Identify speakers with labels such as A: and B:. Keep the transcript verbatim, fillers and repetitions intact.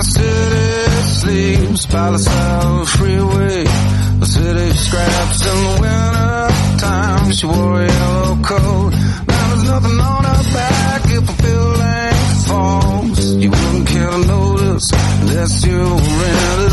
A: the city sleeps by the side of the freeway. The city scraps in the winter time. She wore a yellow coat. Now there's nothing on her back. If a building falls, you wouldn't care to notice unless you were in it.